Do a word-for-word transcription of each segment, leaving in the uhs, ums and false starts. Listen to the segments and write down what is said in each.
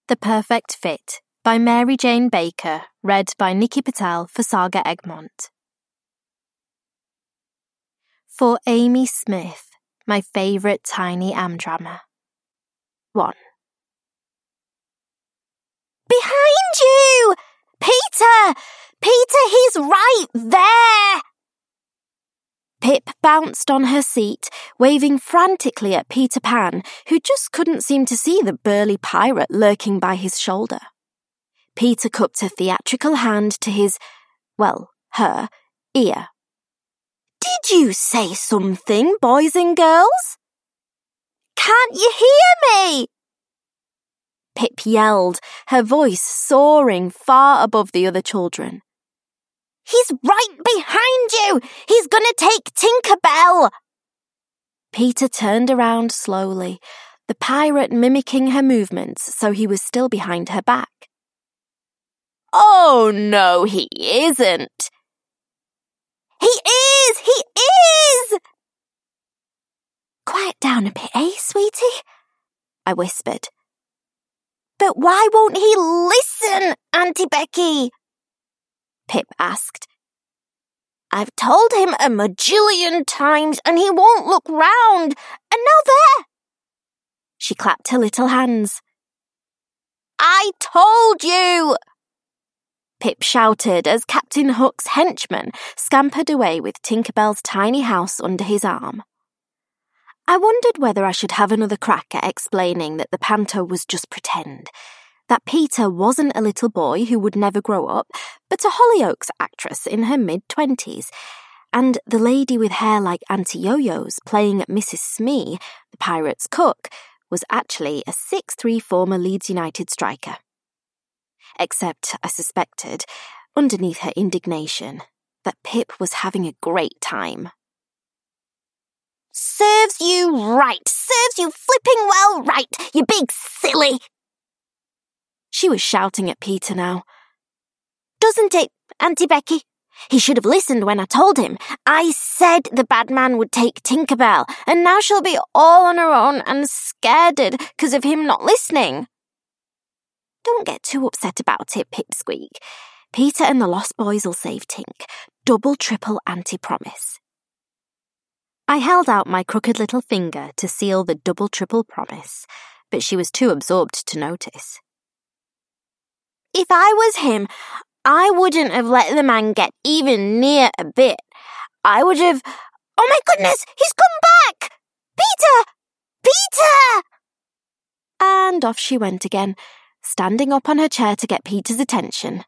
The Perfect Fit by Mary Jane Baker, read by Nikki Patel for Saga Egmont. For Amy Smith, my favourite tiny Amdrammer. one. Behind you! Peter! Peter, he's right there! Pip bounced on her seat, waving frantically at Peter Pan, who just couldn't seem to see the burly pirate lurking by his shoulder. Peter cupped a theatrical hand to his, well, her, ear. Did you say something, boys and girls? Can't you hear me? Pip yelled, her voice soaring far above the other children. He's right behind you! He's gonna take Tinker Bell! Peter turned around slowly, the pirate mimicking her movements so he was still behind her back. Oh, no, he isn't. He is! He is! Quiet down a bit, eh, sweetie? I whispered. But why won't he listen, Auntie Becky? Pip asked. I've told him a majillion times and he won't look round, and now there! She clapped her little hands. I told you! Pip shouted as Captain Hook's henchman scampered away with Tinker Bell's tiny house under his arm. I wondered whether I should have another crack at explaining that the panto was just pretend, that Peter wasn't a little boy who would never grow up, but a Hollyoaks actress in her mid-twenties, and the lady with hair like Auntie Yo-Yo's playing Missus Smee, the pirate's cook, was actually a six three former Leeds United striker. Except, I suspected, underneath her indignation, that Pip was having a great time. Serves you right, serves you flipping well right, you big silly! She was shouting at Peter now. Doesn't it, Auntie Becky? He should have listened when I told him. I said the bad man would take Tinker Bell, and now she'll be all on her own and scareded because of him not listening. Don't get too upset about it, Pipsqueak. Peter and the Lost Boys'll save Tink. Double, triple anti-promise. I held out my crooked little finger to seal the double, triple promise, but she was too absorbed to notice. If I was him, I wouldn't have let the man get even near a bit. I would have... Oh my goodness, he's come back! Peter! Peter! And off she went again, standing up on her chair to get Peter's attention.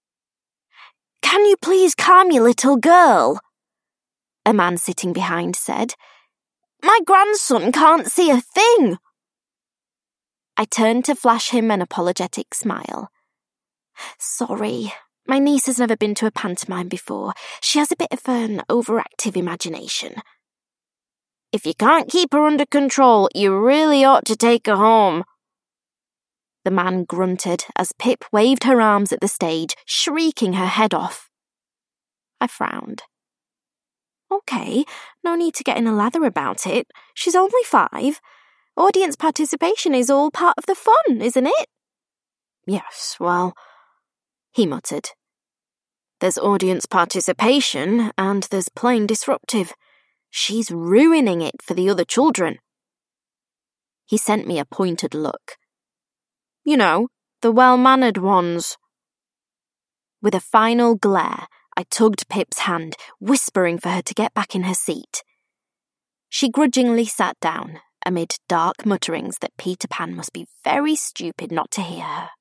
Can you please calm your little girl? A man sitting behind said. My grandson can't see a thing. I turned to flash him an apologetic smile. Sorry, my niece has never been to a pantomime before. She has a bit of an overactive imagination. If you can't keep her under control, you really ought to take her home. The man grunted as Pip waved her arms at the stage, shrieking her head off. I frowned. Okay, no need to get in a lather about it. She's only five. Audience participation is all part of the fun, isn't it? Yes, well, he muttered. There's audience participation and there's plain disruptive. She's ruining it for the other children. He sent me a pointed look. You know, the well-mannered ones. With a final glare, I tugged Pip's hand, whispering for her to get back in her seat. She grudgingly sat down, amid dark mutterings that Peter Pan must be very stupid not to hear her.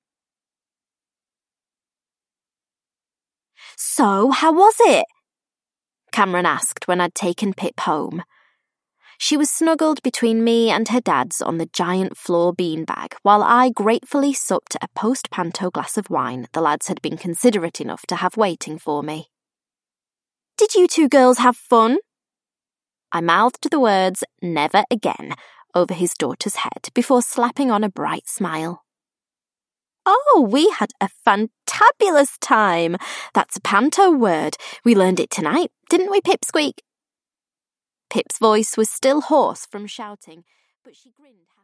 So, how was it? Cameron asked when I'd taken Pip home. She was snuggled between me and her dad's on the giant floor beanbag, while I gratefully supped a post-panto glass of wine the lads had been considerate enough to have waiting for me. Did you two girls have fun? I mouthed the words, never again, over his daughter's head before slapping on a bright smile. Oh, we had a fantabulous time. That's a panto word. We learned it tonight, didn't we, Pipsqueak? Pip's voice was still hoarse from shouting, but she grinned.